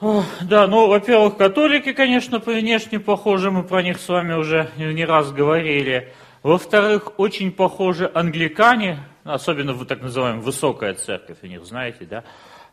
Да, ну, во-первых, католики, конечно, внешне похожи, мы про них с вами уже не раз говорили. Во-вторых, очень похожи англикане, особенно в так называемая высокая церковь, у них, знаете, да.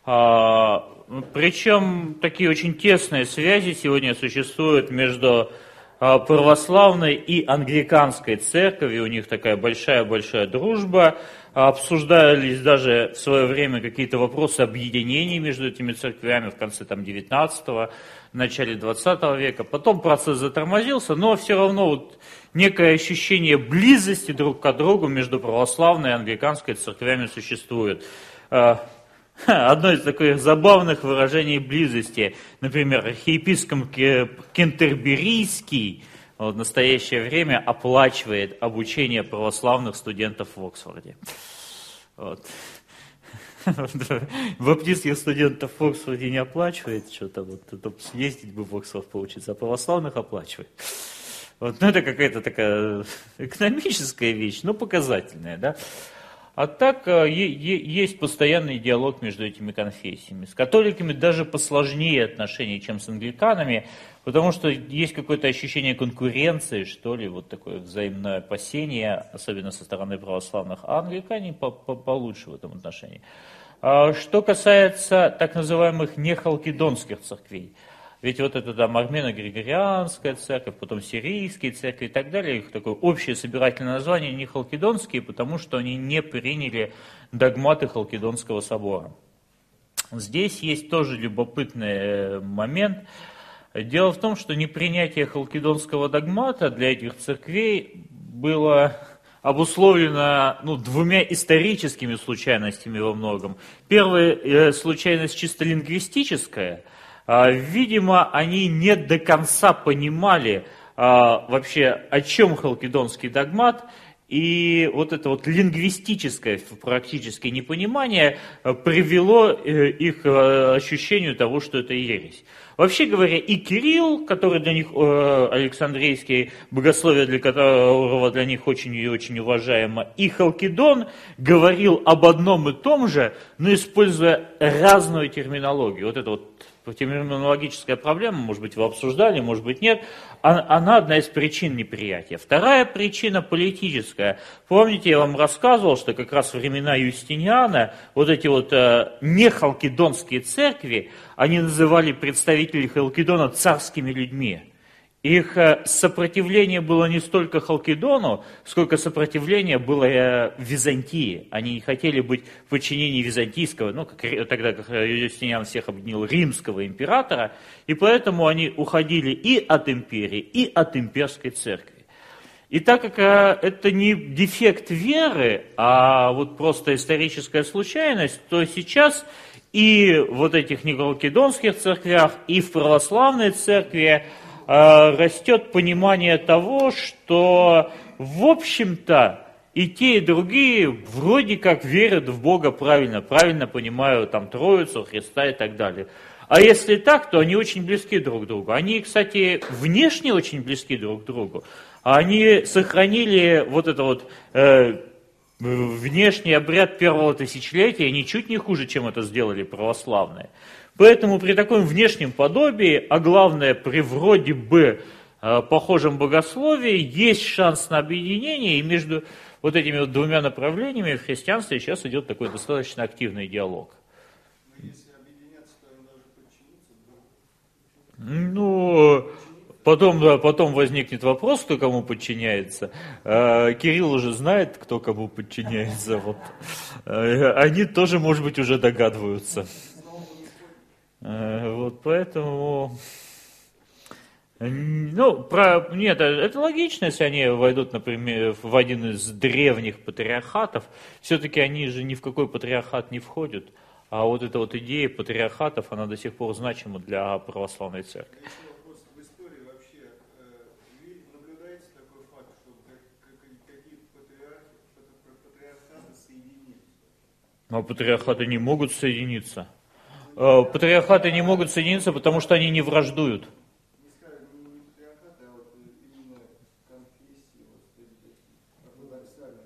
Причем такие очень тесные связи сегодня существуют между православной и англиканской церковью, у них такая большая-большая дружба. Обсуждались даже в свое время какие-то вопросы объединений между этими церквями в конце там, 19-го, начале 20 века. Потом процесс затормозился, но все равно вот некое ощущение близости друг к другу между православной и англиканской церквями существует. Одно из таких забавных выражений близости, например, архиепископ Кентерберийский в настоящее время оплачивает обучение православных студентов в Оксфорде. Вот. Баптистских студентов в Оксфорде не оплачивает что-то, вот, съездить бы в Оксфорд поучиться, а православных оплачивает. Вот, ну, это какая-то такая экономическая вещь, но показательная, да. А так есть постоянный диалог между этими конфессиями. С католиками даже посложнее отношения, чем с англиканами, потому что есть какое-то ощущение конкуренции, что ли, вот такое взаимное опасение, особенно со стороны православных, а англикане получше в этом отношении. Что касается так называемых нехалкидонских церквей, ведь вот это там армено-григорианская церковь, потом сирийские церкви и так далее, их такое общее собирательное название не халкидонские, потому что они не приняли догматы Халкидонского собора. Здесь есть тоже любопытный момент. Дело в том, что непринятие халкидонского догмата для этих церквей было обусловлено двумя историческими случайностями во многом. Первая случайность чисто лингвистическая. Видимо, они не до конца понимали вообще, о чем халкидонский догмат, и вот это вот лингвистическое практически непонимание привело их к ощущению того, что это ересь. Вообще говоря, и Кирилл, который для них, Александрийский, богословие для которого для них очень и очень уважаемо, и Халкидон говорил об одном и том же, но используя разную терминологию. Вот это вот терминологическая проблема, может быть, вы обсуждали, может быть, нет, она одна из причин неприятия. Вторая причина политическая. Помните, я вам рассказывал, что как раз во времена Юстиниана вот эти вот нехалкидонские церкви, они называли представителей Халкидона царскими людьми. Их сопротивление было не столько Халкидону, сколько сопротивление было Византии. Они не хотели быть в подчинении византийского, тогда как Юстиниан всех объединил, римского императора, и поэтому они уходили и от империи, и от имперской церкви. И так как это не дефект веры, а вот просто историческая случайность, то сейчас и вот этих нехалкидонских церквях, и в православной церкви растет понимание того, что, в общем-то, и те, и другие вроде как верят в Бога правильно понимают там Троицу, Христа и так далее. А если так, то они очень близки друг к другу. Они, кстати, внешне очень близки друг к другу. Они сохранили вот это вот внешний обряд первого тысячелетия ничуть не хуже, чем это сделали православные. Поэтому при таком внешнем подобии, а главное при вроде бы похожем богословии, есть шанс на объединение, и между вот этими вот двумя направлениями в христианстве сейчас идет такой достаточно активный диалог. Но если объединяться, то они должны подчиниться? Потом возникнет вопрос, кто кому подчиняется. Кирилл уже знает, кто кому подчиняется. Вот. Они тоже, может быть, уже догадываются. Вот поэтому... Нет, это логично, если они войдут, например, в один из древних патриархатов. Все-таки они же ни в какой патриархат не входят. А вот эта вот идея патриархатов, она до сих пор значима для православной церкви. Если вопрос в истории вообще, вы наблюдаете такой факт, что какие-то патриархаты соединились? Но патриархаты не могут соединиться. Патриархаты не могут соединиться, потому что они не враждуют. Не скажем, не патриархаты, а вот именно конфессии, ортодоксальные,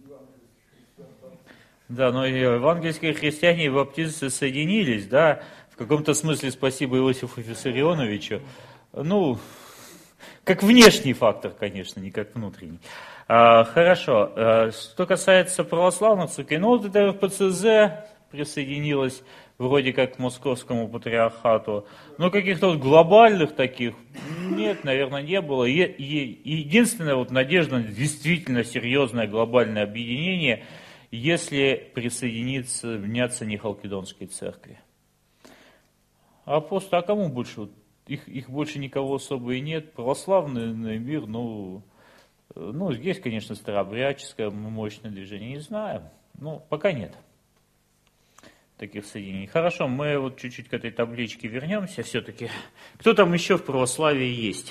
евангельские христиане. Да, но и евангельские христиане и баптисты соединились, да, в каком-то смысле спасибо Иосифу Виссарионовичу. Ну, как внешний фактор, конечно, не как внутренний. Хорошо. Что касается православных церквей, ну вот это РПЦЗ присоединилась вроде как к Московскому патриархату, но каких-то вот глобальных таких нет, наверное, не было. Единственная вот надежда на действительно серьезное глобальное объединение, если присоединятся не халкидонской церкви. А просто, а кому больше? Вот их больше никого особо и нет. Православный мир, ну, здесь, конечно, старообрядческое мощное движение, не знаю. Ну, пока нет таких соединений. Хорошо, мы вот чуть-чуть к этой табличке вернемся все-таки. Кто там еще в православии есть?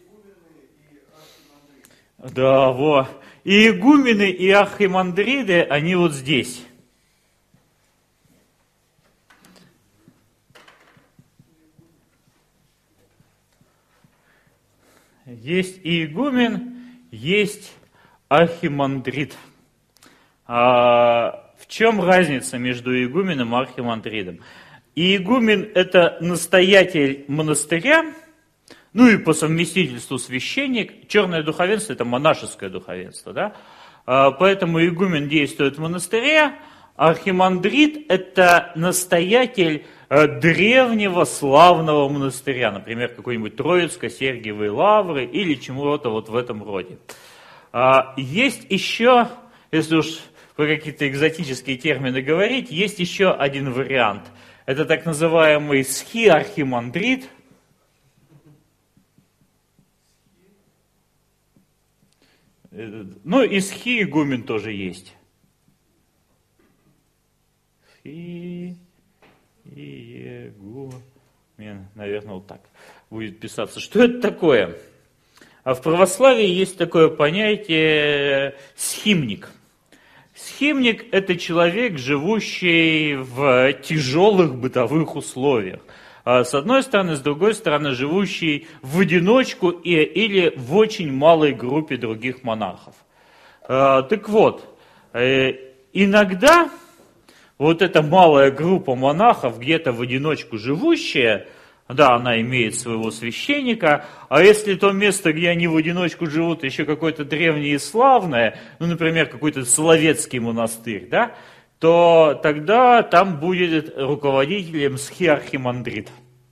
Да, во. И игумены, и архимандриды, они вот здесь. Есть и игумен, есть архимандрит. В чем разница между игуменом и архимандритом? Игумен – это настоятель монастыря, ну и по совместительству священник. Черное духовенство – это монашеское духовенство, да? Поэтому игумен действует в монастыре, архимандрит – это настоятель древнего славного монастыря, например, какой-нибудь Троицко-Сергиевой лавры или чему-то вот в этом роде. Есть еще, если уж про какие-то экзотические термины говорить, есть еще один вариант. Это так называемый схи-архимандрит. Ну и схи-игумен тоже есть. Схи-игумен, наверное, вот так будет писаться. Что это такое? А в православии есть такое понятие схимник. Схимник – это человек, живущий в тяжелых бытовых условиях. С одной стороны, с другой стороны, живущий в одиночку или в очень малой группе других монахов. Так вот, иногда вот эта малая группа монахов, где-то в одиночку живущая, да, она имеет своего священника, а если то место, где они в одиночку живут, еще какое-то древнее и славное, ну, например, какой-то Соловецкий монастырь, да, то тогда там будет руководителем схиархимандрит.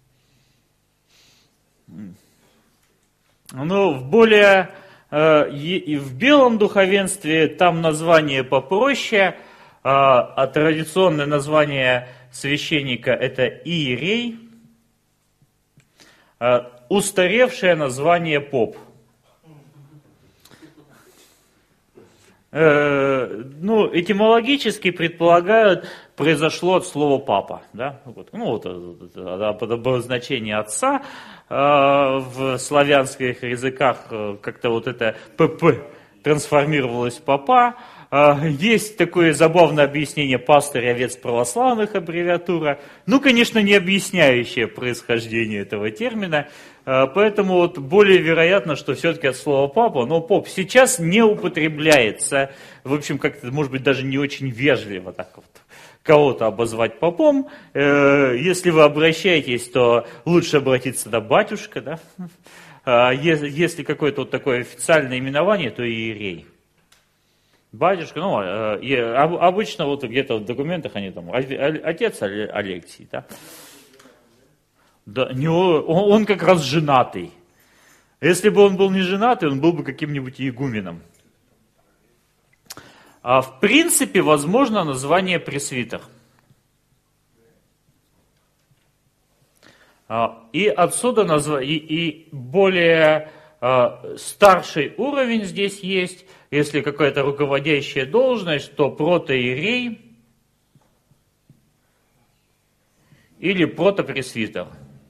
Ну, в белом духовенстве там название попроще, а традиционное название священника это иерей, устаревшее название поп. Ну, этимологически предполагают, произошло от слова папа, да? Вот обозначение отца в славянских языках как-то вот это pp трансформировалось в папа. Есть такое забавное объяснение пастырь, овец православных, аббревиатура. Ну, конечно, не объясняющее происхождение этого термина. Поэтому вот более вероятно, что все-таки от слова папа, но поп сейчас не употребляется. В общем, как-то, может быть, даже не очень вежливо так вот кого-то обозвать попом. Если вы обращаетесь, то лучше обратиться до батюшка, да? Если какое-то вот такое официальное именование, то иерей. Батюшка, ну, обычно вот где-то в документах они там, отец Алексий, да? Да, он как раз женатый. Если бы он был не женатый, он был бы каким-нибудь игуменом. В принципе, возможно название пресвитер. И отсюда и более старший уровень здесь есть. Если какая-то руководящая должность, то протоиерей или протопресвитер.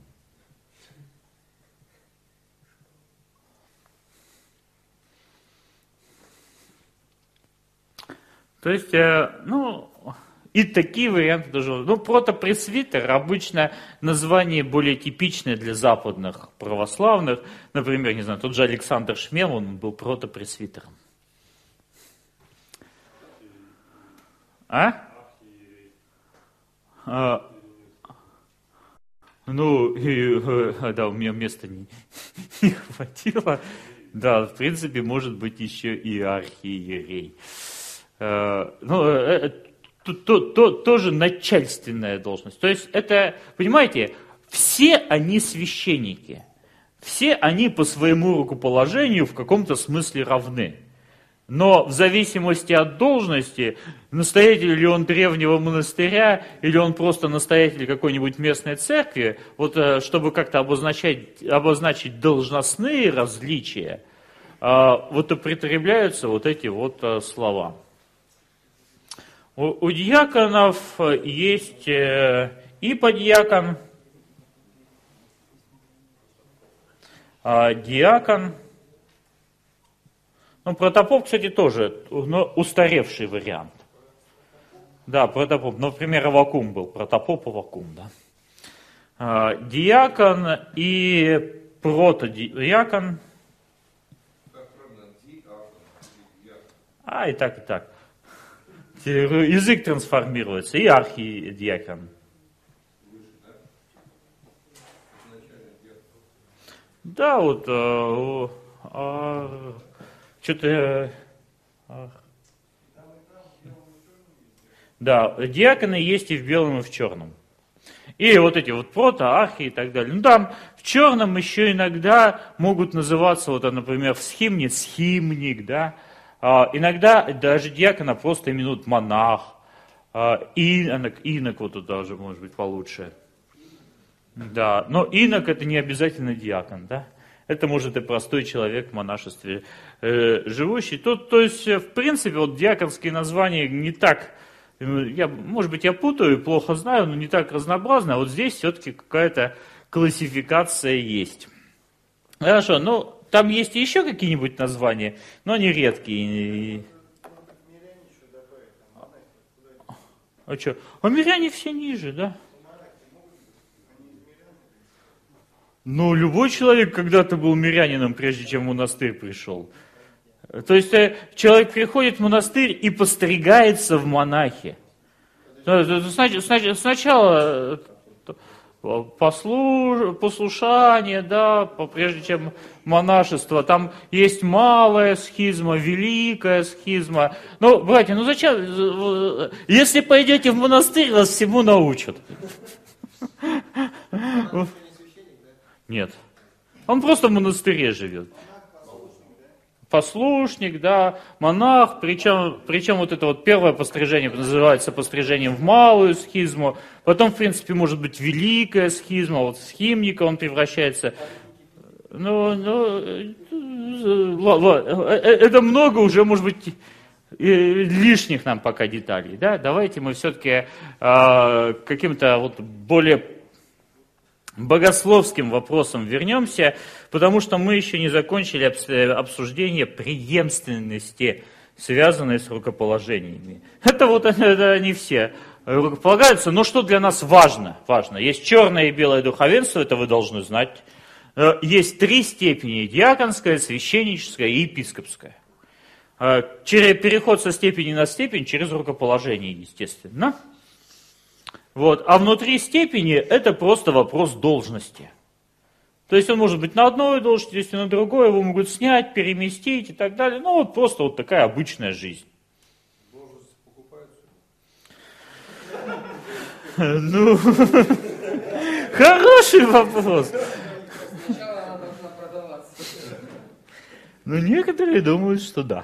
То есть, и такие варианты тоже. Ну, протопресвитер обычно название более типичное для западных православных. Например, не знаю, тот же Александр Шмел, он был протопресвитером. Ну, да, у меня места не хватило. Да, в принципе, может быть еще и архиерей. Ну, тоже начальственная должность. То есть это, понимаете, все они священники. Все они по своему рукоположению в каком-то смысле равны. Но в зависимости от должности, настоятель ли он древнего монастыря, или он просто настоятель какой-нибудь местной церкви, вот чтобы как-то обозначить должностные различия, вот употребляются вот эти вот слова. У диаконов есть иподиакон, диакон. Ну, протопоп, кстати, тоже, но устаревший вариант. Да, протопоп. Например, Аввакум был, протопоп Аввакум, да. Диакон и протодиакон. И так, и так. Язык трансформируется. И архидиакон. Да, вот... Что-то... Да, диаконы есть и в белом, и в черном. И вот эти вот архи и так далее. Ну там в черном еще иногда могут называться, вот, например, в схимне схимник, да. Иногда даже диакона просто именуют монах. Инок вот тут даже может быть получше. Да, но инок это не обязательно диакон, да. Это может и простой человек в монашестве живущий. То есть, в принципе, вот диаконские названия не так, может быть, я путаю, плохо знаю, но не так разнообразно. А вот здесь все-таки какая-то классификация есть. Хорошо, ну, там есть еще какие-нибудь названия, но они редкие. А что? А миряне все ниже, да? Ну, любой человек когда-то был мирянином, прежде чем в монастырь пришел. То есть человек приходит в монастырь и постригается в монахи. Сначала послушание, да, прежде чем монашество. Там есть малая схизма, великая схизма. Ну, братья, ну зачем? Если пойдете в монастырь, вас всему научат. Нет. Он просто в монастыре живет. Послушник, да, монах, причем вот это вот первое пострижение называется пострижением в малую схизму, потом, в принципе, может быть великая схизма, вот в схимника он превращается. Это много уже, может быть, лишних нам пока деталей, да, давайте мы все-таки каким-то вот более богословским вопросам вернемся, потому что мы еще не закончили обсуждение преемственности, связанной с рукоположениями. Это не все рукополагаются, но что для нас важно? Важно. Есть черное и белое духовенство, это вы должны знать. Есть 3 степени: диаконская, священническая и епископская. Переход со степени на степень через рукоположение, естественно. Вот. А внутри степени это просто вопрос должности. То есть он может быть на одной должности, если на другой, его могут снять, переместить и так далее. Ну вот просто вот такая обычная жизнь. Должности покупаются? Ну, хороший вопрос. Сначала она должна продаваться. Ну, некоторые думают, что да.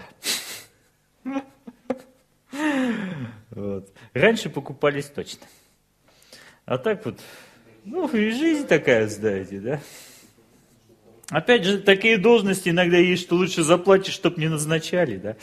Вот. Раньше покупались точно. А так вот, ну и жизнь такая, знаете, да? Опять же, такие должности иногда есть, что лучше заплатишь, чтоб не назначали, да?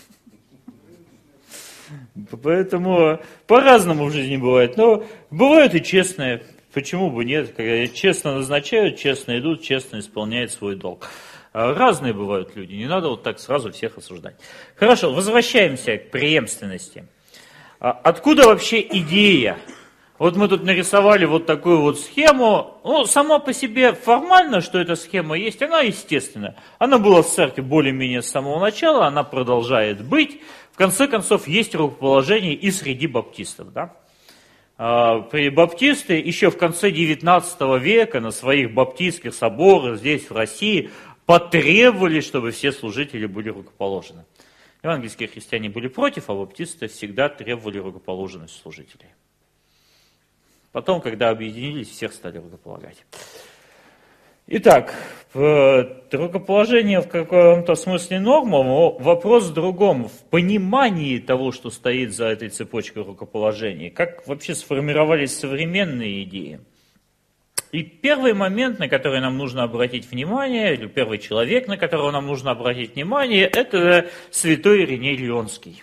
Поэтому по-разному в жизни бывает. Но бывают и честные, почему бы нет? Когда честно назначают, честно идут, честно исполняют свой долг. Разные бывают люди, не надо вот так сразу всех осуждать. Хорошо, возвращаемся к преемственности. Откуда вообще идея? Вот мы тут нарисовали вот такую вот схему. Ну, сама по себе формально, что эта схема есть, она естественная. Она была в церкви более-менее с самого начала, она продолжает быть. В конце концов, есть рукоположение и среди баптистов. Да? Баптисты еще в конце XIX века на своих баптистских соборах здесь, в России, потребовали, чтобы все служители были рукоположены. Евангельские христиане были против, а баптисты всегда требовали рукоположенность служителей. Потом, когда объединились, всех стали рукополагать. Итак, рукоположение в каком-то смысле норма, но вопрос в другом, в понимании того, что стоит за этой цепочкой рукоположения, как вообще сформировались современные идеи. И первый момент, на который нам нужно обратить внимание, или первый человек, на которого нам нужно обратить внимание, это святой Ириней Лионский.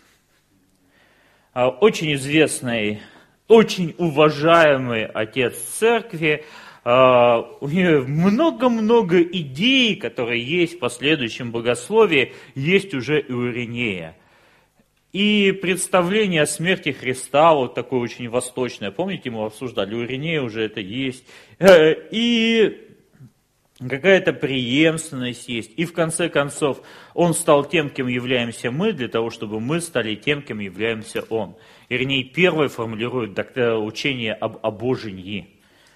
Очень известный, очень уважаемый отец церкви. У нее много-много идей, которые есть в последующем богословии, есть уже и у Иринея. И представление о смерти Христа, вот такое очень восточное, помните, мы обсуждали, у Иринея уже это есть. И какая-то преемственность есть. И в конце концов, он стал тем, кем являемся мы, для того, чтобы мы стали тем, кем являемся он. Ириней первый формулирует учение об обожении.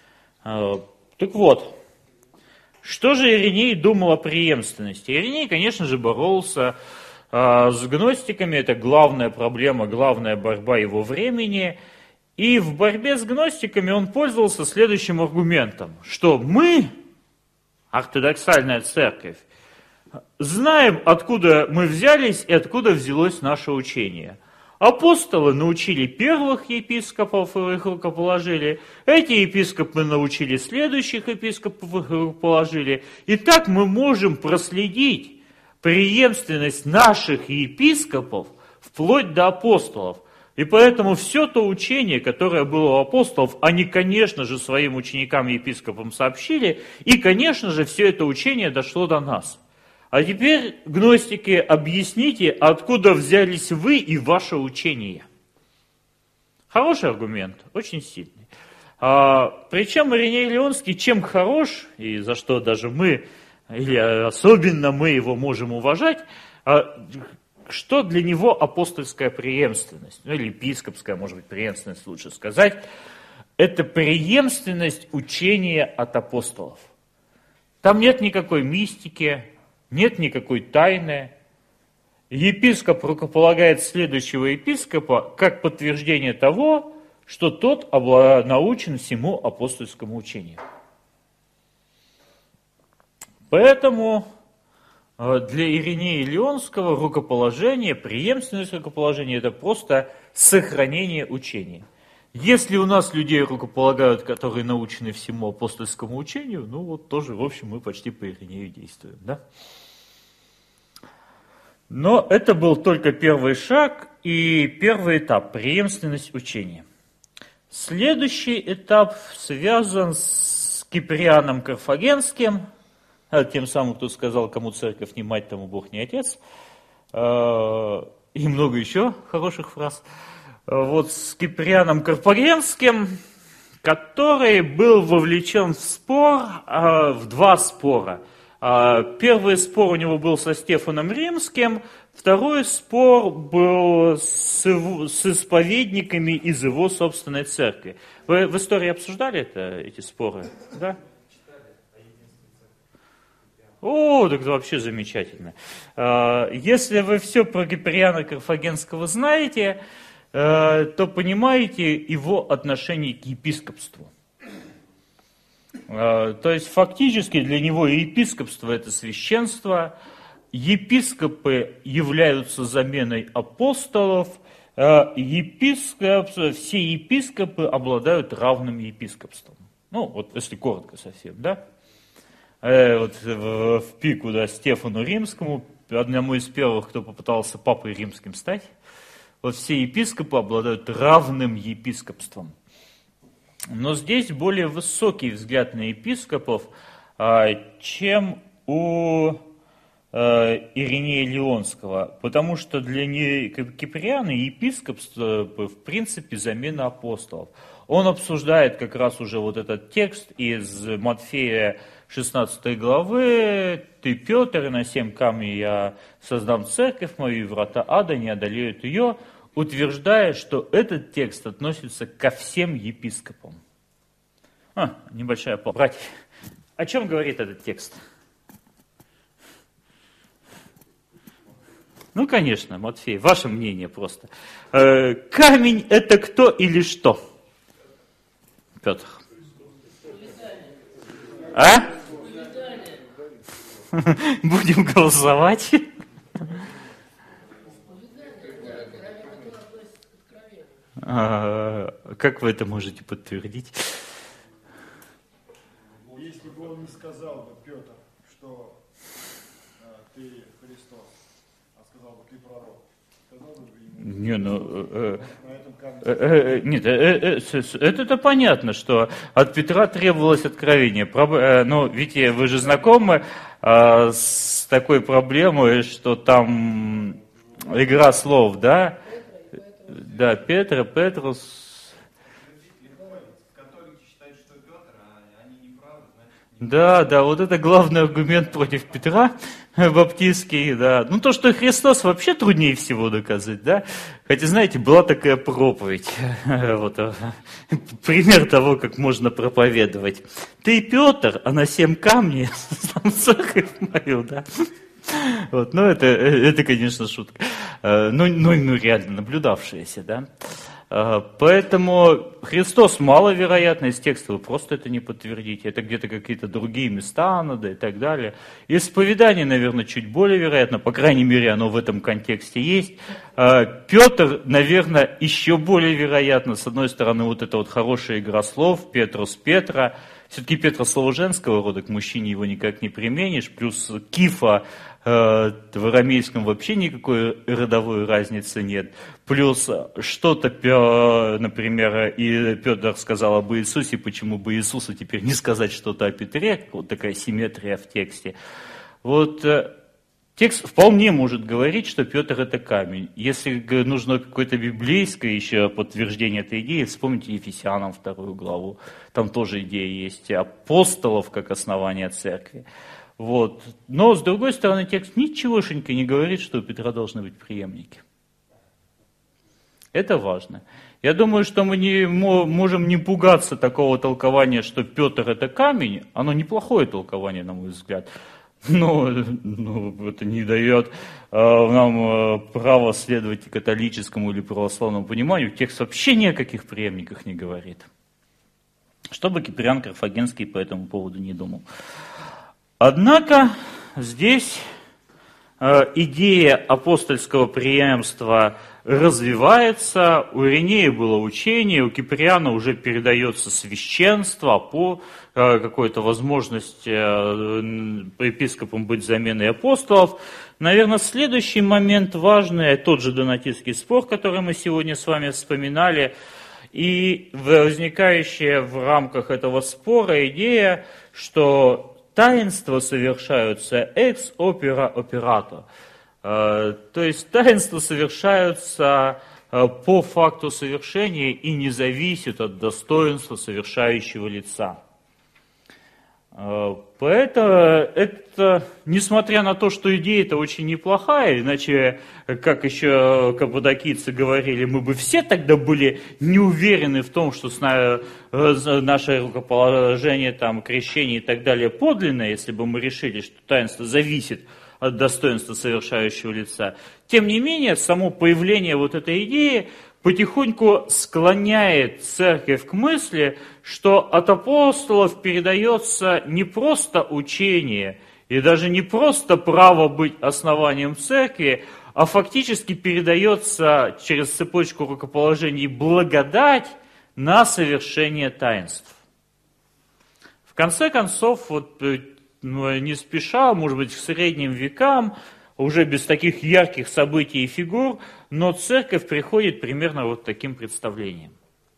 Так вот, что же Ириней думал о преемственности? Ириней, конечно же, боролся с гностиками, это главная проблема, главная борьба его времени. И в борьбе с гностиками он пользовался следующим аргументом, что мы, ортодоксальная церковь, знаем, откуда мы взялись и откуда взялось наше учение. Апостолы научили первых епископов, и их рукоположили. Эти епископы научили следующих епископов, их рукоположили. И так мы можем проследить преемственность наших епископов вплоть до апостолов. И поэтому все то учение, которое было у апостолов, они, конечно же, своим ученикам-епископам сообщили, и, конечно же, все это учение дошло до нас. А теперь, гностики, объясните, откуда взялись вы и ваше учение. Хороший аргумент, очень сильный. Причем Ириней Лионский чем хорош, и за что даже мы, или особенно мы его можем уважать, что для него апостольская преемственность, ну или епископская, может быть, преемственность лучше сказать, это преемственность учения от апостолов. Там нет никакой мистики, нет никакой тайны. Епископ рукополагает следующего епископа как подтверждение того, что тот научен всему апостольскому учению. Поэтому для Иринея Лионского рукоположение, преемственность рукоположения – это просто сохранение учения. Если у нас людей рукополагают, которые научены всему апостольскому учению, ну вот тоже, в общем, мы почти по Иринею действуем, да? Но это был только первый шаг и первый этап – преемственность учения. Следующий этап связан с Киприаном Карфагенским, тем самым, кто сказал, кому церковь не мать, тому Бог не отец, и много еще хороших фраз. Вот с Киприаном Карфагенским, который был вовлечен в спор, в два спора. Первый спор у него был со Стефаном Римским, второй спор был с исповедниками из его собственной церкви. Вы в истории обсуждали эти споры? Да? О, так это вообще замечательно. Если вы все про Киприана Карфагенского знаете, то понимаете его отношение к епископству. То есть фактически для него епископство – это священство, епископы являются заменой апостолов, все епископы обладают равным епископством. Ну, вот если коротко совсем, да? Вот в пику, да, Стефану Римскому, одному из первых, кто попытался папой римским стать, вот все епископы обладают равным епископством. Но здесь более высокий взгляд на епископов, чем у Иринея Лионского, потому что для Киприана епископство, в принципе, замена апостолов. Он обсуждает как раз уже вот этот текст из Матфея 16 главы: «Ты, Петр, и на 7 камней я создам церковь мою, и врата ада не одолеют ее. утверждая, что этот текст относится ко всем епископам. Небольшая пауза. Братья, о чем говорит этот текст? Ну, конечно, Матфей, ваше мнение просто. Камень – это кто или что? Петр. А? Будем голосовать. Как вы это можете подтвердить? Если бы он не сказал бы, Петр, что ты Христос, а сказал бы, ты пророк, сказал бы ему на этом камне? Нет, это понятно, что от Петра требовалось откровение. Но ведь вы же знакомы с такой проблемой, что там игра слов, да? Да, Петр, Петрус. Католики считают, что Петр, а они не правы, значит, не... Да, вот это главный аргумент против Петра, баптистский, да. Ну, то, что Христос вообще труднее всего доказать, да. Хотя, знаете, была такая проповедь, вот, пример того, как можно проповедовать. Ты Петр, а на 7 камней сам церковь мою, да. Вот, ну, это, конечно, шутка. Ну, реально наблюдавшаяся, да. Поэтому Христос маловероятно из текста, вы просто это не подтвердите. Это где-то какие-то другие места надо и так далее. Исповедание, наверное, чуть более вероятно, по крайней мере, оно в этом контексте есть. Петр, наверное, еще более вероятно. С одной стороны, вот это вот хорошая игра слов, Петрус, Петра. Все-таки Петра слово женского рода, к мужчине его никак не применишь. Плюс Кифа в арамейском вообще никакой родовой разницы нет. Плюс что-то, например, и Петр сказал об Иисусе, почему бы Иисусу теперь не сказать что-то о Петре, вот такая симметрия в тексте. Вот текст вполне может говорить, что Петр это камень. Если нужно какое-то библейское еще подтверждение этой идеи, вспомните Ефесянам 2 главу, там тоже идея есть апостолов как основание церкви. Вот. Но, с другой стороны, текст ничегошенько не говорит, что у Петра должны быть преемники. Это важно. Я думаю, что мы не можем не пугаться такого толкования, что Петр это камень. Оно неплохое толкование, на мой взгляд. Но это не дает нам права следовать католическому или православному пониманию. Текст вообще ни о каких преемниках не говорит. Что бы Киприан Карфагенский по этому поводу не думал. Однако здесь идея апостольского преемства развивается, у Иринея было учение, у Киприана уже передается священство, по какой-то возможности епископам быть заменой апостолов. Наверное, следующий момент важный, тот же донатистский спор, который мы сегодня с вами вспоминали, и возникающая в рамках этого спора идея, что таинства совершаются ex opera operato. То есть таинства совершаются по факту совершения и не зависят от достоинства совершающего лица. Поэтому это, несмотря на то, что идея-то очень неплохая, иначе, как еще каппадокийцы говорили, мы бы все тогда были не уверены в том, что наше рукоположение, там, крещение и так далее подлинное, если бы мы решили, что таинство зависит от достоинства совершающего лица. Тем не менее, само появление вот этой идеи потихоньку склоняет церковь к мысли, что от апостолов передается не просто учение и даже не просто право быть основанием церкви, а фактически передается через цепочку рукоположений благодать на совершение таинств. В конце концов, вот, не спеша, может быть, к средним векам, уже без таких ярких событий и фигур, но церковь приходит примерно вот таким представлением.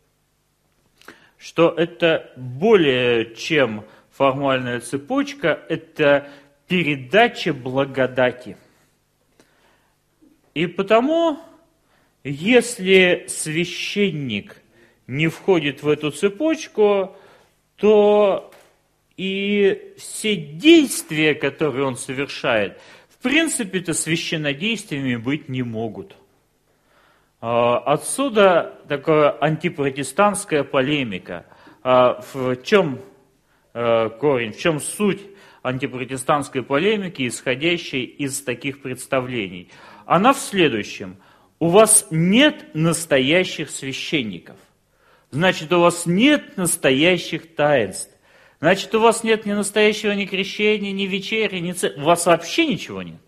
Что это более чем формальная цепочка, это передача благодати. И потому, если священник не входит в эту цепочку, то и все действия, которые он совершает, в принципе-то священнодействиями быть не могут. Отсюда такая антипротестантская полемика. В чем корень, в чем суть антипротестантской полемики, исходящей из таких представлений? Она в следующем. У вас нет настоящих священников. Значит, у вас нет настоящих таинств. Значит, у вас нет ни настоящего ни крещения, ни вечери, ни церкви. У вас вообще ничего нет.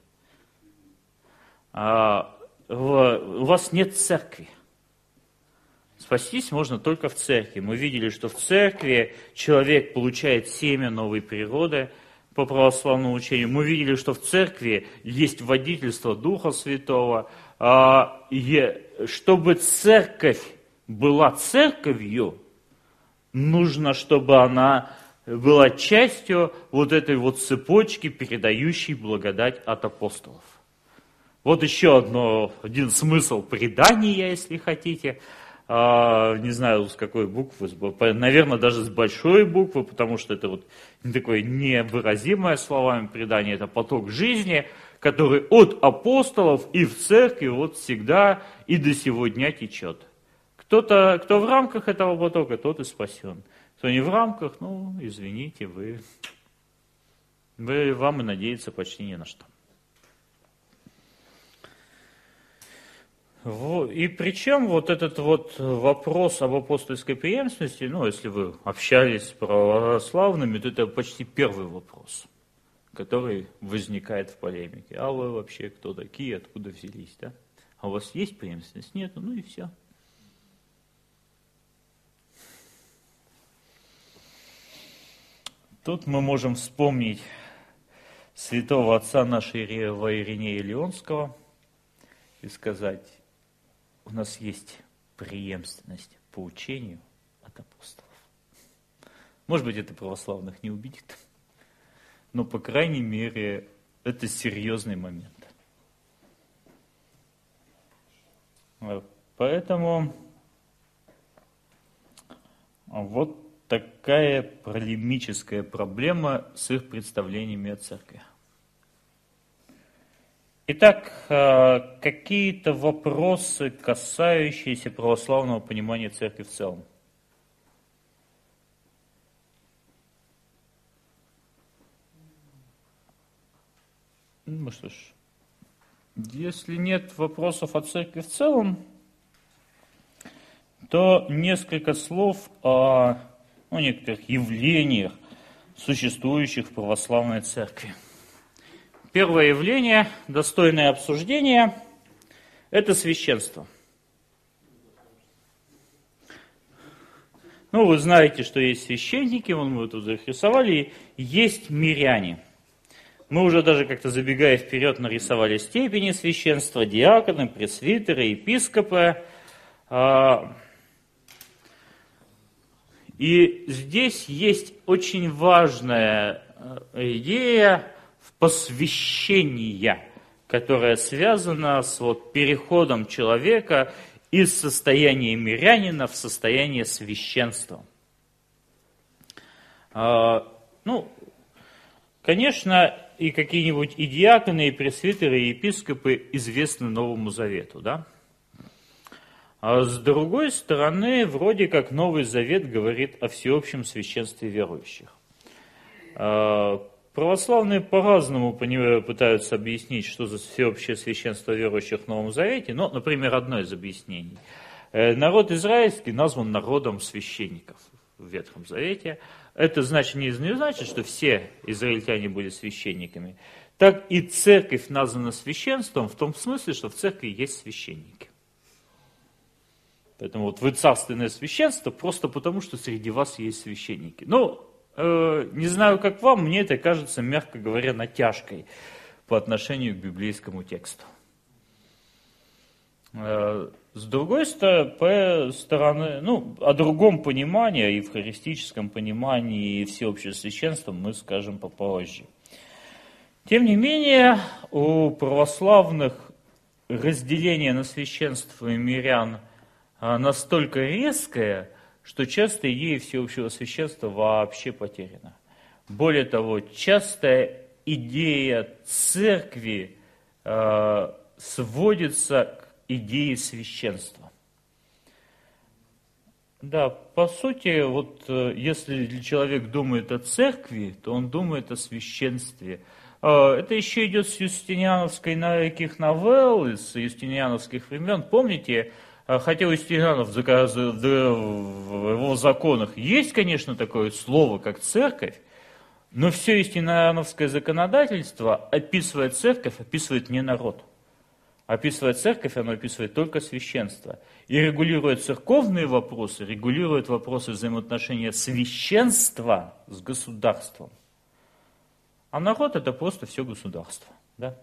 У вас нет церкви. Спастись можно только в церкви. Мы видели, что в церкви человек получает семя новой природы по православному учению. Мы видели, что в церкви есть водительство Духа Святого. Чтобы церковь была церковью, нужно, чтобы она была частью вот этой вот цепочки, передающей благодать от апостолов. Вот еще один смысл предания, если хотите. Не знаю, с какой буквы, наверное, даже с большой буквы, потому что это вот такое невыразимое словами предание, это поток жизни, который от апостолов и в церкви вот всегда и до сего дня течет. Кто в рамках этого потока, тот и спасен. Кто не в рамках, ну, извините, вам и надеяться почти не на что. И причем вот этот вот вопрос об апостольской преемственности, ну, если вы общались с православными, то это почти первый вопрос, который возникает в полемике. А вы вообще кто такие, откуда взялись, да? А у вас есть преемственность? Нет, ну и все. Тут мы можем вспомнить святого отца нашего Иринея Леонского и сказать: у нас есть преемственность по учению от апостолов. Может быть, это православных не убедит, но, по крайней мере, это серьезный момент. Поэтому вот такая полемическая проблема с их представлениями о церкви. Итак, какие-то вопросы, касающиеся православного понимания церкви в целом? Ну что ж, если нет вопросов о церкви в целом, то несколько слов о некоторых явлениях, существующих в православной церкви. Первое явление, достойное обсуждения, это священство. Ну, вы знаете, что есть священники, мы тут их рисовали, есть миряне. Мы уже даже как-то забегая вперед нарисовали степени священства, диаконы, пресвитеры, епископы. И здесь есть очень важная идея посвящения, которое связано с переходом человека из состояния мирянина в состояние священства. Конечно, и какие-нибудь и диаконы, и пресвитеры, и епископы известны Новому Завету, да? А с другой стороны, вроде как Новый Завет говорит о всеобщем священстве верующих. Православные по-разному пытаются объяснить, что за всеобщее священство верующих в Новом Завете. Но, например, одно из объяснений. Народ израильский назван народом священников в Ветхом Завете. Это не значит, что все израильтяне были священниками. Так и церковь названа священством в том смысле, что в церкви есть священники. Поэтому вы царственное священство просто потому, что среди вас есть священники. Не знаю, как вам, мне это кажется, мягко говоря, натяжкой по отношению к библейскому тексту. С другой стороны, о другом понимании, и в харистическом понимании, и всеобщее священство мы скажем попозже. Тем не менее, у православных разделение на священство и мирян настолько резкое, что часто идея всеобщего священства вообще потеряна. Более того, часто идея церкви сводится к идеи священства. Да, по сути, вот если человек думает о церкви, то он думает о священстве. Это еще идет с юстиниановской новелл, с юстиниановских времен. Помните, хотя у юстинианов в его законах есть, конечно, такое слово, как церковь, но все юстиниановское законодательство, описывая церковь, описывает не народ. Описывая церковь, оно описывает только священство. И регулирует церковные вопросы, регулирует вопросы взаимоотношения священства с государством. А народ – это просто все государство. Да?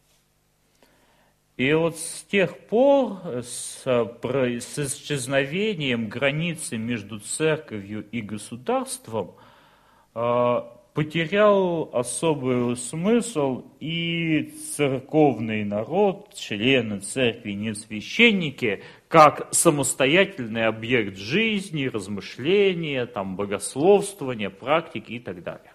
И вот с тех пор, с исчезновением границы между церковью и государством, потерял особый смысл и церковный народ, члены церкви, не священники, как самостоятельный объект жизни, размышления, там, богословствования, практики и так далее.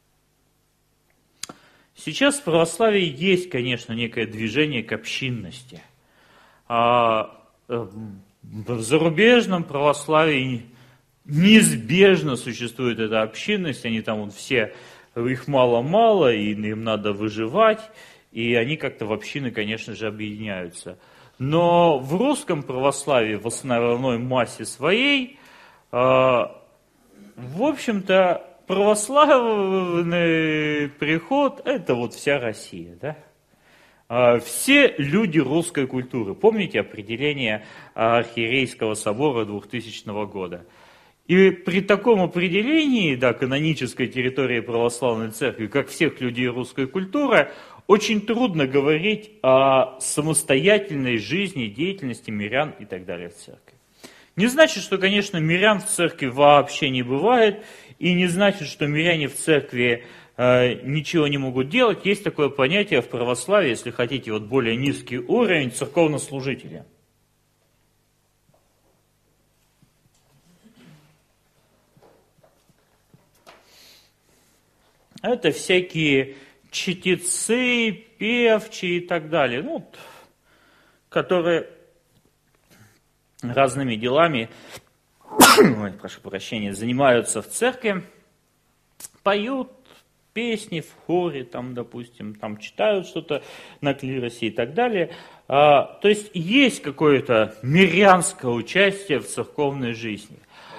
Сейчас в православии есть, конечно, некое движение к общинности. В зарубежном православии неизбежно существует эта общинность, они там вот все, их мало-мало, и им надо выживать, и они как-то в общины, конечно же, объединяются. Но в русском православии, в основной массе своей, в общем-то, православный приход – это вот вся Россия, да? Все люди русской культуры. Помните определение Архиерейского собора 2000 года? И при таком определении, да, канонической территории православной церкви, как всех людей русской культуры, очень трудно говорить о самостоятельной жизни, деятельности мирян и так далее в церкви. Не значит, что, конечно, мирян в церкви вообще не бывает, и не значит, что миряне в церкви ничего не могут делать. Есть такое понятие в православии, если хотите, вот более низкий уровень, церковнослужителя. Это всякие чтецы, певчи и так далее, ну, которые разными делами, прошу прощения, занимаются в церкви, поют песни в хоре, там, допустим, там читают что-то на клиросе и так далее. То есть есть какое-то мирянское участие в церковной жизни.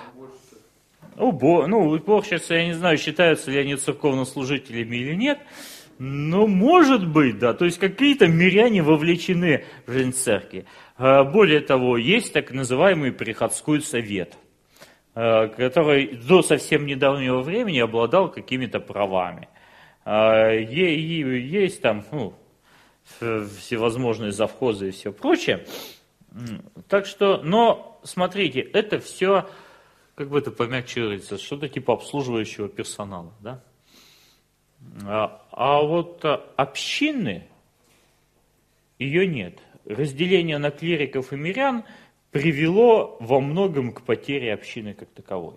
Уборщицы, я не знаю, считаются ли они церковнослужителями или нет, но может быть, да, то есть какие-то миряне вовлечены в жизнь церкви. Более того, есть так называемый приходской совет, который до совсем недавнего времени обладал какими-то правами. Есть там всевозможные завхозы и все прочее. Так что, но смотрите, это все, как бы это помягче говорится, что-то типа обслуживающего персонала, да? А вот общины, ее нет. Разделение на клириков и мирян привело во многом к потере общины как таковой.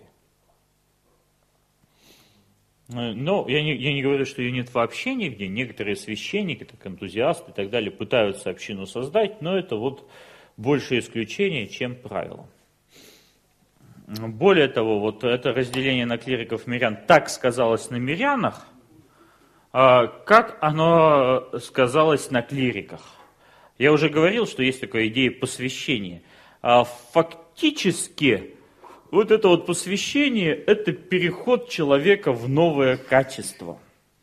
Но я не говорю, что ее нет вообще нигде. Некоторые священники, так энтузиасты и так далее пытаются общину создать, но это вот больше исключение, чем правило. Более того, вот это разделение на клириков и мирян так сказалось на мирянах, как оно сказалось на клириках. Я уже говорил, что есть такая идея посвящения. Фактически, вот это вот посвящение – это переход человека в новое качество.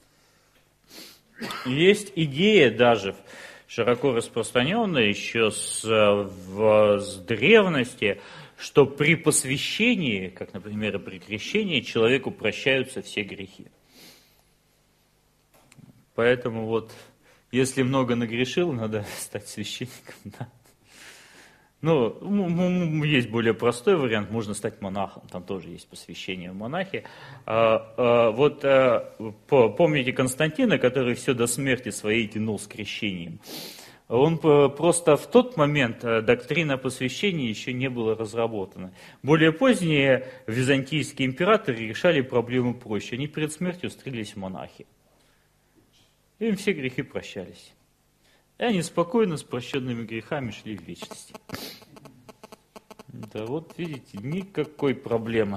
Есть идея даже широко распространенная еще с древности, что при посвящении, как, например, при крещении, человеку прощаются все грехи. Поэтому вот, если много нагрешил, надо стать священником. Да. Ну, есть более простой вариант, можно стать монахом, там тоже есть посвящение в монахи. Помните Константина, который все до смерти своей тянул с крещением? Он просто в тот момент доктрина посвящения еще не была разработана. Более поздние византийские императоры решали проблему проще. Они перед смертью стрелялись в монахи. Им все грехи прощались. И они спокойно с прощенными грехами шли в вечности. Да вот видите, никакой проблемы.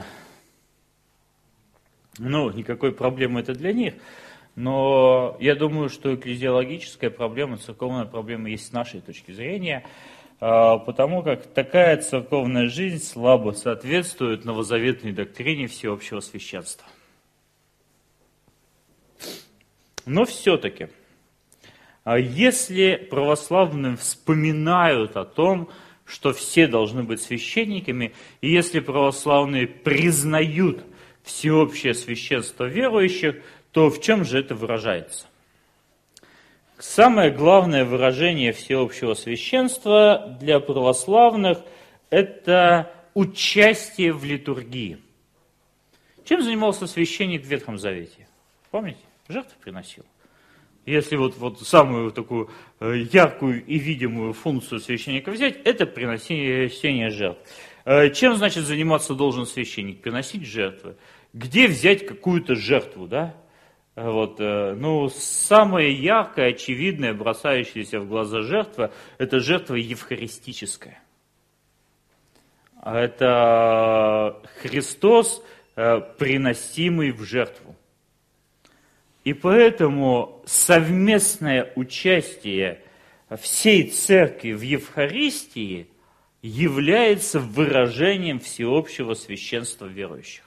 Ну, никакой проблемы это для них. Но я думаю, что экклезиологическая проблема, церковная проблема есть с нашей точки зрения, потому как такая церковная жизнь слабо соответствует новозаветной доктрине всеобщего священства. Но все-таки, если православные вспоминают о том, что все должны быть священниками, и если православные признают всеобщее священство верующих, то в чем же это выражается? Самое главное выражение всеобщего священства для православных – это участие в литургии. Чем занимался священник в Ветхом Завете? Помните? Жертвы приносил. Если вот самую такую яркую и видимую функцию священника взять, это приносение жертв. Чем, значит, заниматься должен священник? Приносить жертвы. Где взять какую-то жертву, да? Самая яркая, очевидная, бросающаяся в глаза жертва – это жертва евхаристическая. Это Христос, приносимый в жертву. И поэтому совместное участие всей церкви в Евхаристии является выражением всеобщего священства верующих.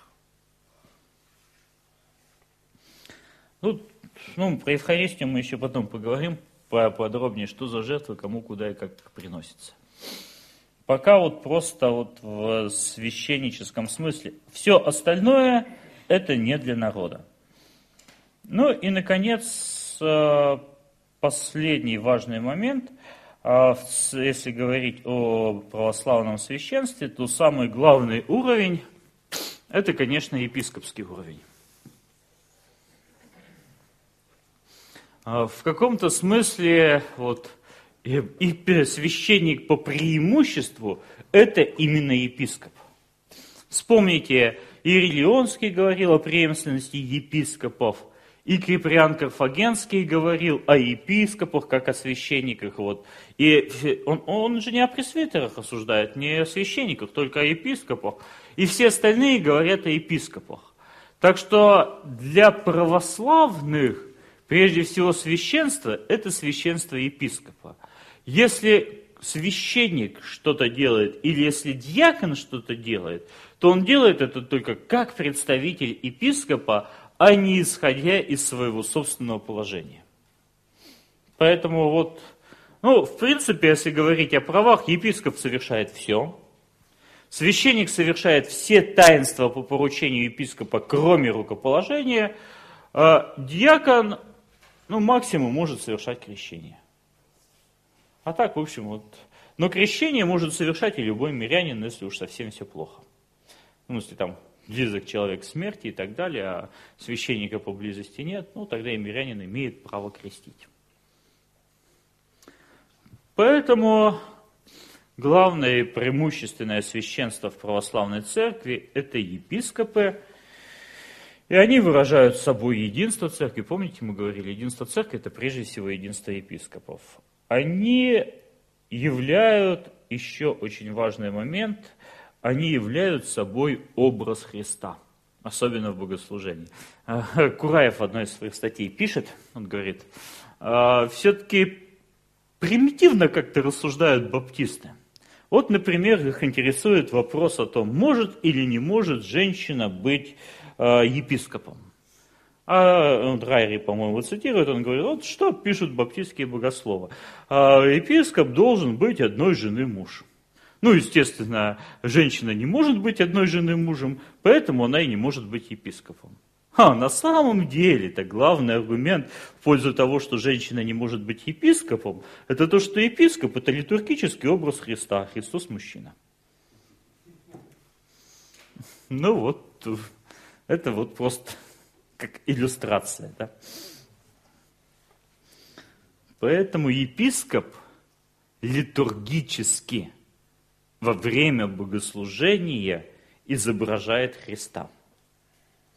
Про Евхаристию мы еще потом поговорим поподробнее, что за жертвы, кому, куда и как приносится. Пока просто в священническом смысле. Все остальное это не для народа. Ну и, наконец, последний важный момент. Если говорить о православном священстве, то самый главный уровень – это, конечно, епископский уровень. В каком-то смысле и священник по преимуществу – это именно епископ. Вспомните, Иерий Леонский говорил о преемственности епископов, и Киприан Карфагенский говорил о епископах, как о священниках. И он же не о пресвитерах рассуждает, не о священниках, только о епископах. И все остальные говорят о епископах. Так что для православных, прежде всего, священство – это священство епископа. Если священник что-то делает, или если диакон что-то делает, то он делает это только как представитель епископа, а не исходя из своего собственного положения. Поэтому в принципе, если говорить о правах, епископ совершает все. Священник совершает все таинства по поручению епископа, кроме рукоположения. Диакон, максимум может совершать крещение. А так, в общем, Но крещение может совершать и любой мирянин, если уж совсем все плохо. Если там близок человек к смерти и так далее, а священника поблизости нет, тогда и мирянин имеет право крестить. Поэтому главное и преимущественное священство в православной церкви – это епископы, и они выражают собой единство церкви. Помните, мы говорили, единство церкви – это прежде всего единство епископов. Они являют, еще очень важный момент – они являют собой образ Христа, особенно в богослужении. Кураев в одной из своих статей пишет, он говорит, все-таки примитивно как-то рассуждают баптисты. Например, их интересует вопрос о том, может или не может женщина быть епископом. Драйри, по-моему, цитирует, он говорит, что пишут баптистские богословы. Епископ должен быть одной жены муж. Естественно, женщина не может быть одной жены мужем, поэтому она и не может быть епископом. На самом деле-то главный аргумент в пользу того, что женщина не может быть епископом, это то, что епископ – это литургический образ Христа, Христос – мужчина. Это просто как иллюстрация, да? Поэтому епископ литургически во время богослужения изображает Христа.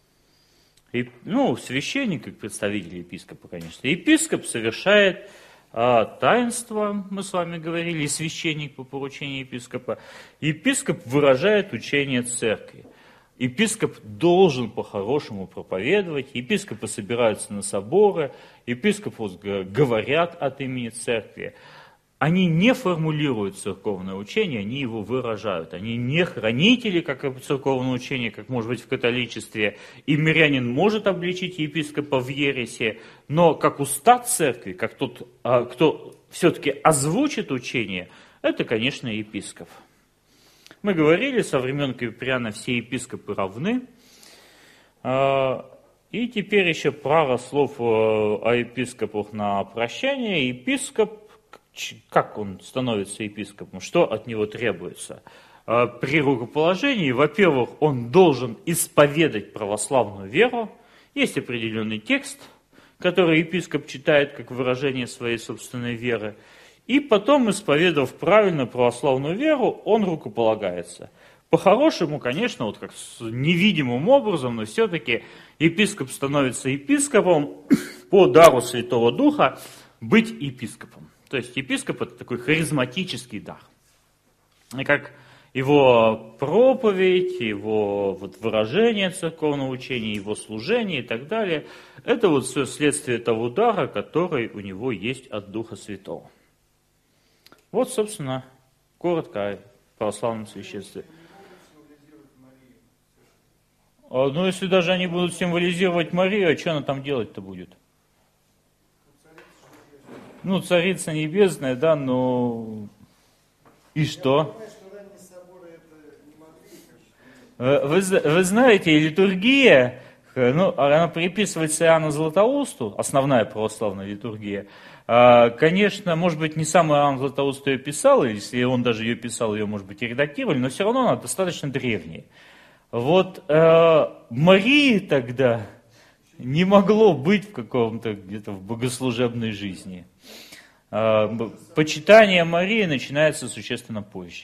И, священник, как представитель епископа, конечно. Епископ совершает таинство, мы с вами говорили, священник по поручению епископа. Епископ выражает учение церкви. Епископ должен по-хорошему проповедовать, епископы собираются на соборы, епископы говорят от имени церкви. Они не формулируют церковное учение, они его выражают. Они не хранители, как и церковное учение, как может быть в католичестве. И мирянин может обличить епископа в ереси, но как устав церкви, как тот, кто все-таки озвучит учение, это, конечно, епископ. Мы говорили, со времен Киприана все епископы равны. И теперь еще пара слов о епископах на прощание. Епископ, как он становится епископом, что от него требуется? При рукоположении, во-первых, он должен исповедать православную веру. Есть определенный текст, который епископ читает как выражение своей собственной веры. И потом, исповедовав правильно православную веру, он рукополагается. По-хорошему, конечно, вот как с невидимым образом, но все-таки епископ становится епископом по дару Святого Духа быть епископом. То есть епископ – это такой харизматический дар. И как его проповедь, его выражение церковного учения, его служение и так далее, это вот все следствие того дара, который у него есть от Духа Святого. Вот, собственно, коротко о православном священстве. Ну, если даже они будут символизировать Марию, а что она там делать-то будет? Ну, Царица Небесная, да, но и что? Вы знаете, литургия, ну, она приписывается Иоанну Златоусту, основная православная литургия. Конечно, может быть, не сам Иоанн Златоуст ее писал, или если он даже ее писал, ее, может быть, и редактировали, но все равно она достаточно древняя. Вот Марии тогда не могло быть в каком-то где-то в богослужебной жизни. Почитание Марии начинается существенно позже.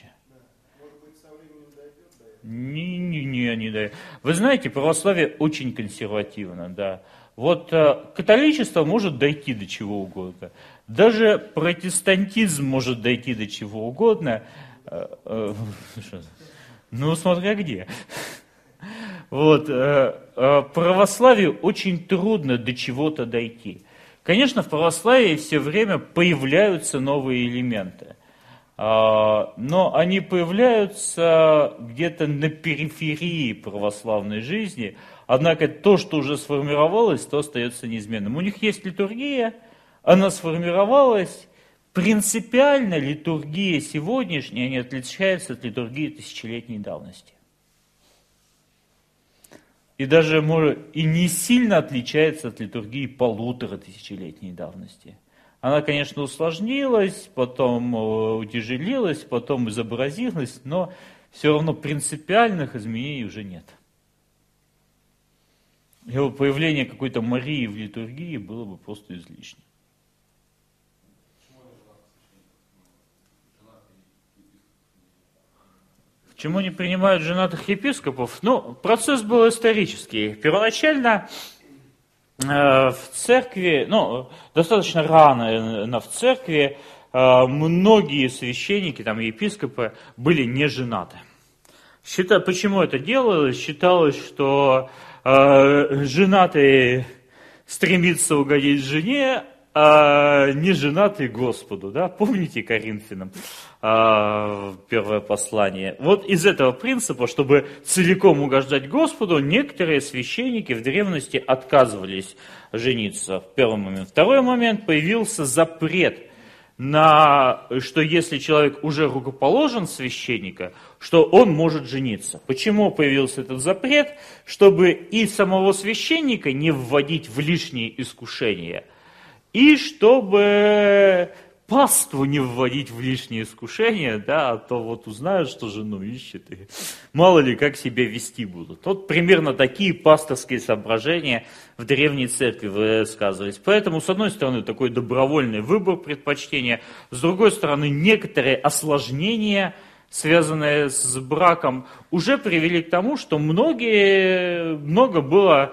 Не дает. Вы знаете, православие очень консервативно, да. Вот католичество может дойти до чего угодно. Даже протестантизм может дойти до чего угодно. Ну, смотря где. Вот, православию очень трудно до чего-то дойти. Конечно, в православии все время появляются новые элементы. Но они появляются где-то на периферии православной жизни. Однако то, что уже сформировалось, то остается неизменным. У них есть литургия, она сформировалась. Принципиально литургия сегодняшняя не отличается от литургии тысячелетней давности. И даже и не сильно отличается от литургии 1500-летней давности. Она, конечно, усложнилась, потом утяжелилась, потом изобразилась, но все равно принципиальных изменений уже нет. Его появление какой-то Марии в литургии было бы просто излишне. Почему не принимают женатых епископов? Ну, процесс был исторический. Первоначально в церкви, достаточно рано в церкви, многие священники, там, епископы были не женаты. Почему это делалось? Считалось, что женатый стремится угодить жене, а не женатый Господу. Да? Помните Коринфянам первое послание? Вот из этого принципа, чтобы целиком угождать Господу, некоторые священники в древности отказывались жениться. В первый момент. Второй момент, появился запрет что если человек уже рукоположен священника, что он может жениться. Почему появился этот запрет? Чтобы и самого священника не вводить в лишние искушения, и чтобы паству не вводить в лишние искушения, да, а то вот узнают, что жену ищет, и мало ли как себя вести будут. Вот примерно такие пасторские соображения в древней церкви высказывались. Поэтому, с одной стороны, такой добровольный выбор предпочтения, с другой стороны, некоторые осложнения, связанные с браком, уже привели к тому, что много было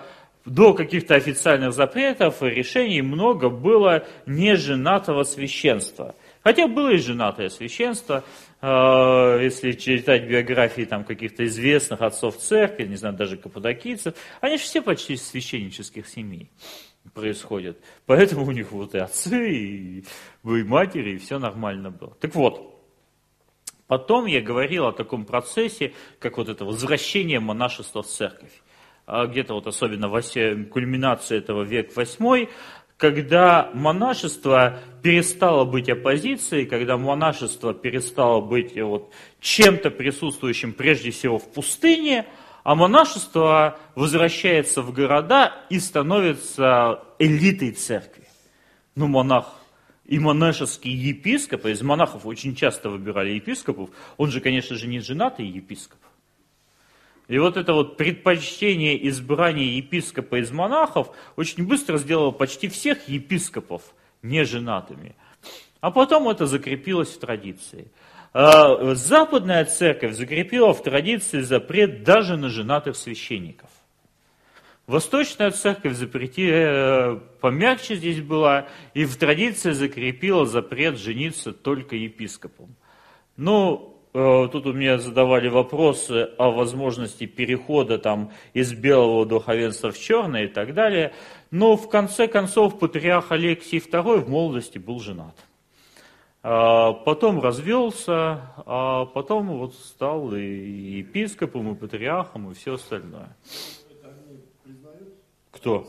до каких-то официальных запретов и решений много было неженатого священства. Хотя было и женатое священство, если читать биографии там каких-то известных отцов церкви, не знаю, даже каппадокийцев, они же все почти из священнических семей происходят. Поэтому у них вот и отцы, и матери, и все нормально было. Так вот, потом я говорил о таком процессе, как вот это возвращение монашества в церковь. Где-то вот особенно кульминация этого век 8, когда монашество перестало быть оппозицией, когда монашество перестало быть вот чем-то присутствующим прежде всего в пустыне, а монашество возвращается в города и становится элитой церкви. Ну, монах и монашеский епископ, из монахов очень часто выбирали епископов, он же, конечно же, не женатый епископ. И вот это вот предпочтение избрания епископа из монахов очень быстро сделало почти всех епископов неженатыми. А потом это закрепилось в традиции. Западная церковь закрепила в традиции запрет даже на женатых священников. Восточная церковь помягче здесь была, и в традиции закрепила запрет жениться только епископом. Ну, тут у меня задавали вопросы о возможности перехода там, из белого духовенства в черное и так далее. Но в конце концов патриарх Алексий II в молодости был женат. Потом развелся, а потом вот стал и епископом, и патриархом, и все остальное. Это они признают? Кто?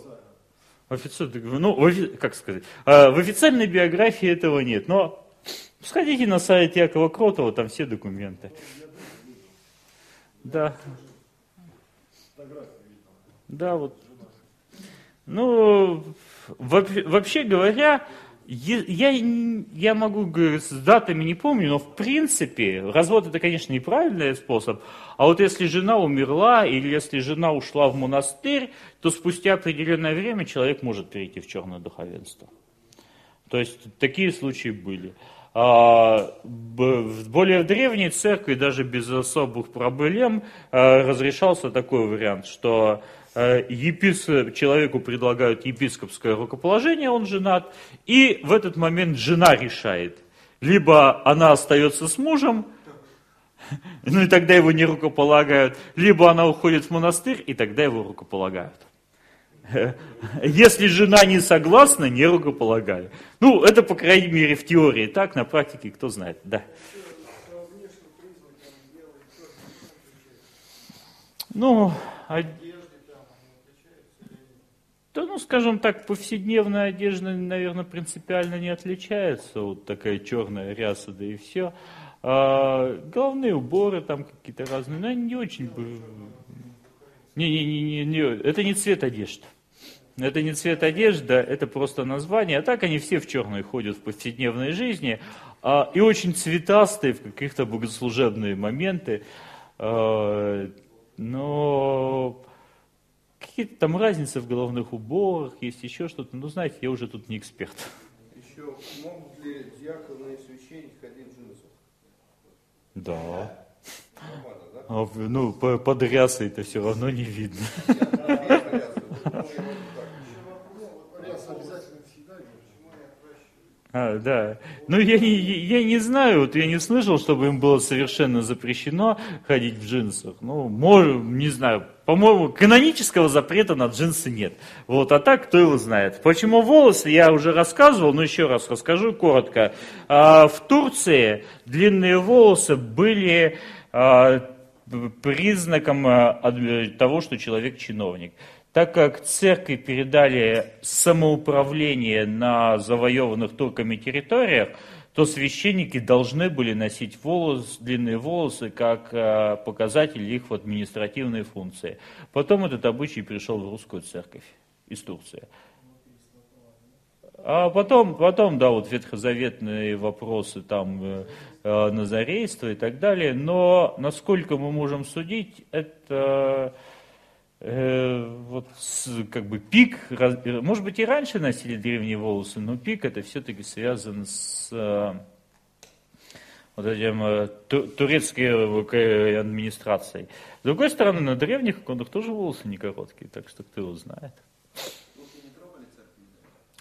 Как сказать? В официальной биографии этого нет, но сходите на сайт Якова Кротова, там все документы. Да. Да, вот. Ну, вообще говоря, я могу говорить, с датами не помню, но в принципе, развод это, конечно, неправильный способ, а вот если жена умерла или если жена ушла в монастырь, то спустя определенное время человек может перейти в черное духовенство. То есть такие случаи были. Более в древней церкви даже без проблем разрешался такой вариант, что человеку предлагают епископское рукоположение, он женат, и в этот момент жена решает. Либо она остается с мужем, ну и тогда его не рукополагают, либо она уходит в монастырь, и тогда его рукополагают. Если жена не согласна, не рукополагаю. Ну, это, по крайней мере, в теории так, на практике кто знает, да. Ну, скажем так, повседневная одежда, наверное, принципиально не отличается. Вот такая черная ряса, да и все. Головные уборы там какие-то разные, но они не очень... Это не цвет одежды. Это не цвет одежды, это просто название. А так они все в черной ходят в повседневной жизни. И очень цветастые в каких-то богослужебные моменты. Но какие-то там разницы в головных уборах, есть еще что-то. Ну, знаете, я уже тут не эксперт. Еще могут ли диаконы и священники ходить в джинсах? Да. Нормально, да? Под рясой-то все равно не видно. Да. Ну, я не знаю, вот я не слышал, чтобы им было совершенно запрещено ходить в джинсах. Ну, не знаю, по-моему, канонического запрета на джинсы нет. Вот, а так, кто его знает. Почему волосы, я уже рассказывал, но еще раз расскажу коротко. В Турции длинные волосы были признаком того, что человек чиновник. Так как церкви передали самоуправление на завоеванных турками территориях, то священники должны были носить длинные волосы как показатель их административной функции. Потом этот обычай пришел в русскую церковь из Турции. А потом, да, вот ветхозаветные вопросы, там, назарейства и так далее. Но, насколько мы можем судить, это... как бы пик, может быть и раньше носили древние волосы, но пик это все-таки связан с вот этим турецкой администрацией. С другой стороны, на древних иконах тоже волосы не короткие, так что кто его знает.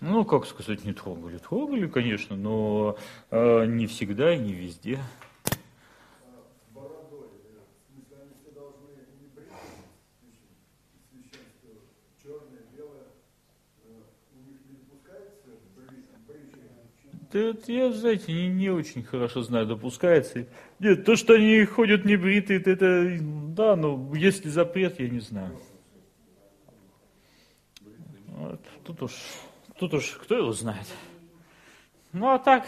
Ну, как сказать, не трогали. Трогали, конечно, но не всегда и не везде. Бородой, в смысле, они все должны не бриться, священство черное, белое, у них не допускается бритвы? Да вот я, знаете, не очень хорошо знаю, допускается. Нет, то, что они ходят не бритые, это, да, но если запрет, я не знаю. Вот, тут уж кто его знает. Ну, а так,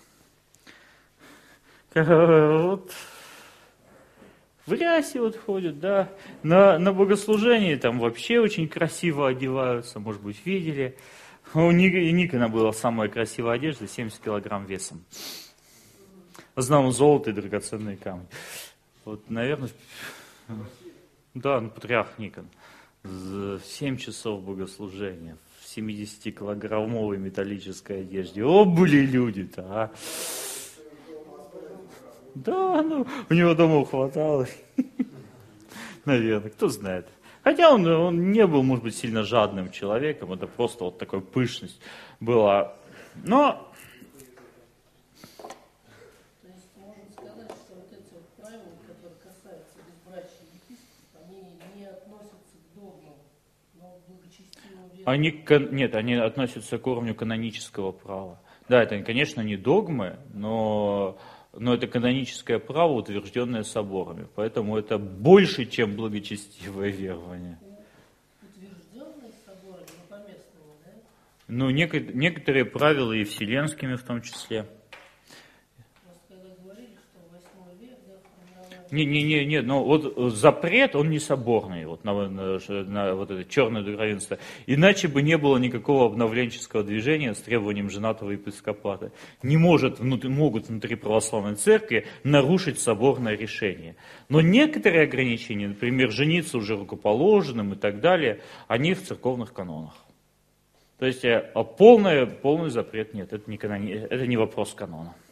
вот, в рясе вот ходят, да, на богослужении там вообще очень красиво одеваются, может быть, видели. У Никона была самая красивая одежда, 70 килограмм весом. В основном золото и драгоценные камни. Вот, наверное, да, патриарх Никон. 7 часов богослужения в 70-килограммовой металлической одежде. О, были люди-то, а! Да, ну, у него дома хватало. Наверное, кто знает. Хотя он не был, может быть, сильно жадным человеком, это просто вот такая пышность была. Но... То есть можно сказать, что вот эти вот правила, которые касаются безбрачия епископов, они не относятся к догмам, но к благочестивым верам. Нет, они относятся к уровню канонического права. Да, это, конечно, не догмы, но это каноническое право, утвержденное соборами. Поэтому это больше, чем благочестивое верование. Утвержденные соборами, но поместными, да? Ну, некоторые правила и вселенскими в том числе. Просто когда говорили, что 8 век, да, формировали... Не, но вот запрет, он не соборный, вот на вот это черное равенство. Иначе бы не было никакого обновленческого движения с требованием женатого епископата. Могут внутри православной церкви нарушить соборное решение. Но некоторые ограничения, например, жениться уже рукоположенным и так далее, они в церковных канонах. То есть полный запрет нет, это не вопрос канона.